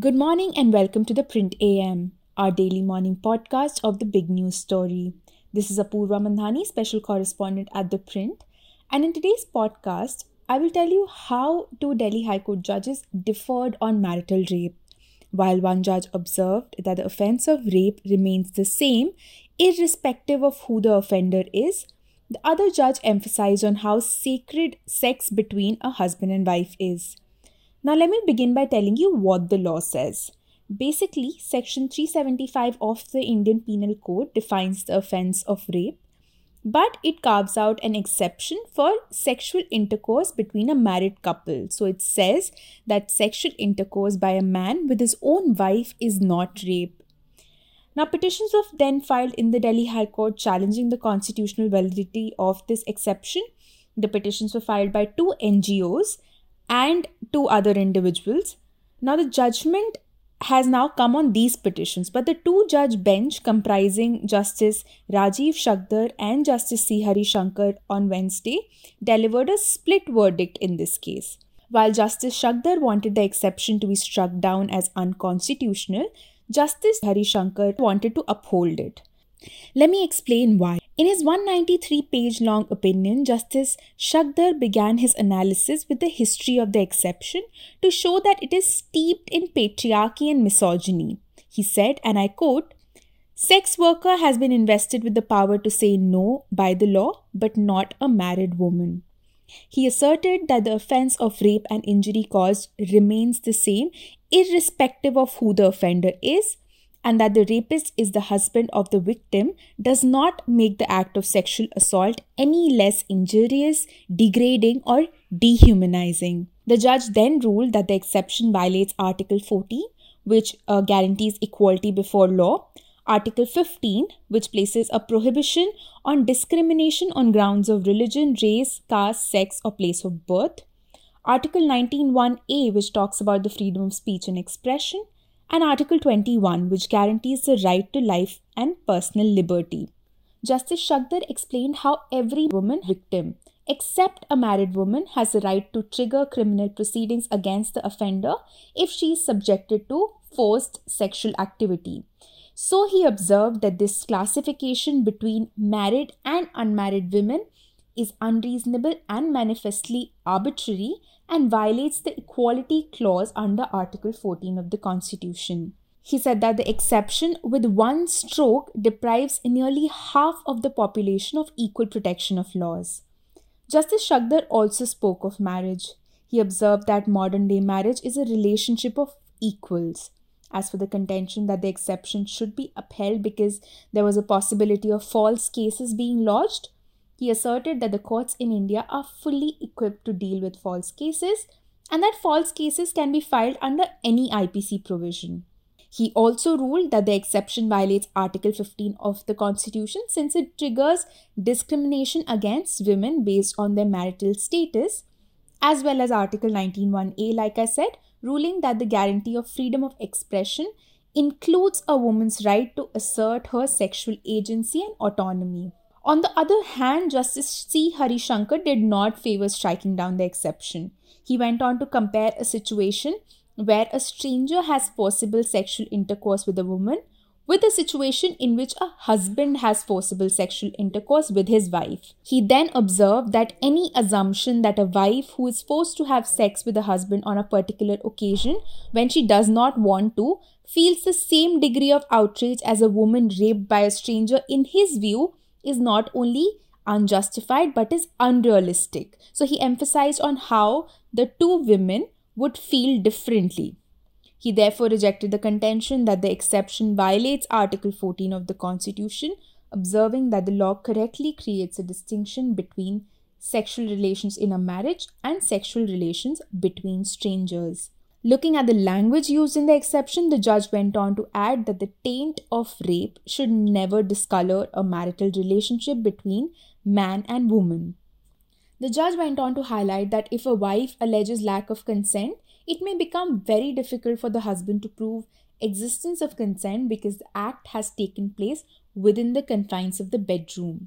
Good morning and welcome to the Print AM, our daily morning podcast of the big news story. This is Apurva Mandhani, special correspondent at the Print, and in today's podcast, I will tell you how two Delhi High Court judges differed on marital rape. While one judge observed that the offence of rape remains the same irrespective of who the offender is, the other judge emphasized on how sacred sex between a husband and wife is. Now, let me begin by telling you what the law says. Basically, Section 375 of the Indian Penal Code defines the offence of rape, but it carves out an exception for sexual intercourse between a married couple. So it says that sexual intercourse by a man with his own wife is not rape. Now, petitions were then filed in the Delhi High Court challenging the constitutional validity of this exception. The petitions were filed by two NGOs and two other individuals. Now, the judgment has now come on these petitions, but the two-judge bench comprising Justice Rajiv Shakdar and Justice C. Hari Shankar on Wednesday delivered a split verdict in this case. While Justice Shakdar wanted the exception to be struck down as unconstitutional, Justice Hari Shankar wanted to uphold it. Let me explain why. In his 193-page long opinion, Justice Shakdar began his analysis with the history of the exception to show that it is steeped in patriarchy and misogyny. He said, and I quote, "Sex worker has been invested with the power to say no by the law, but not a married woman." He asserted that the offence of rape and injury caused remains the same irrespective of who the offender is, and that the rapist is the husband of the victim does not make the act of sexual assault any less injurious, degrading, or dehumanizing. The judge then ruled that the exception violates Article 14, which guarantees equality before law, Article 15, which places a prohibition on discrimination on grounds of religion, race, caste, sex, or place of birth, Article 19(1)(a), which talks about the freedom of speech and expression, and Article 21, which guarantees the right to life and personal liberty. Justice Shakdar explained how every woman victim, except a married woman, has the right to trigger criminal proceedings against the offender if she is subjected to forced sexual activity. So he observed that this classification between married and unmarried women is unreasonable and manifestly arbitrary and violates the equality clause under Article 14 of the Constitution. He said that the exception with one stroke deprives nearly half of the population of equal protection of laws. Justice Shakdar also spoke of marriage. He observed that modern-day marriage is a relationship of equals. As for the contention that the exception should be upheld because there was a possibility of false cases being lodged, he asserted that the courts in India are fully equipped to deal with false cases and that false cases can be filed under any IPC provision. He also ruled that the exception violates Article 15 of the Constitution since it triggers discrimination against women based on their marital status, as well as Article 19(1)(a), like I said, ruling that the guarantee of freedom of expression includes a woman's right to assert her sexual agency and autonomy. On the other hand, Justice C. Hari Shankar did not favor striking down the exception. He went on to compare a situation where a stranger has forcible sexual intercourse with a woman with a situation in which a husband has forcible sexual intercourse with his wife. He then observed that any assumption that a wife who is forced to have sex with a husband on a particular occasion when she does not want to feels the same degree of outrage as a woman raped by a stranger, in his view, is not only unjustified but is unrealistic. So he emphasized on how the two women would feel differently. He therefore rejected the contention that the exception violates Article 14 of the Constitution, observing that the law correctly creates a distinction between sexual relations in a marriage and sexual relations between strangers. Looking at the language used in the exception, the judge went on to add that the taint of rape should never discolor a marital relationship between man and woman. The judge went on to highlight that if a wife alleges lack of consent, it may become very difficult for the husband to prove existence of consent because the act has taken place within the confines of the bedroom.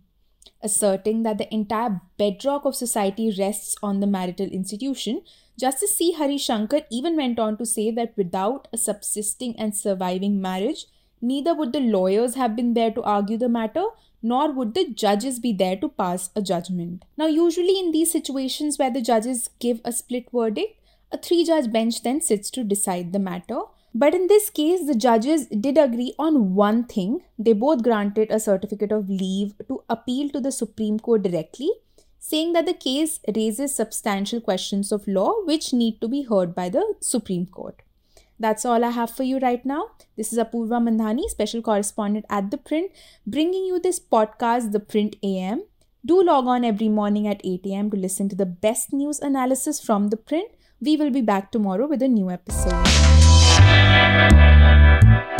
Asserting that the entire bedrock of society rests on the marital institution, Justice C. Hari Shankar even went on to say that without a subsisting and surviving marriage, neither would the lawyers have been there to argue the matter, nor would the judges be there to pass a judgment. Now, usually in these situations where the judges give a split verdict, a three-judge bench then sits to decide the matter. But in this case, the judges did agree on one thing. They both granted a certificate of leave to appeal to the Supreme Court directly, saying that the case raises substantial questions of law which need to be heard by the Supreme Court. That's all I have for you right now. This is Apurva Mandhani, special correspondent at The Print, bringing you this podcast, The Print AM. Do log on every morning at 8 a.m. to listen to the best news analysis from The Print. We will be back tomorrow with a new episode.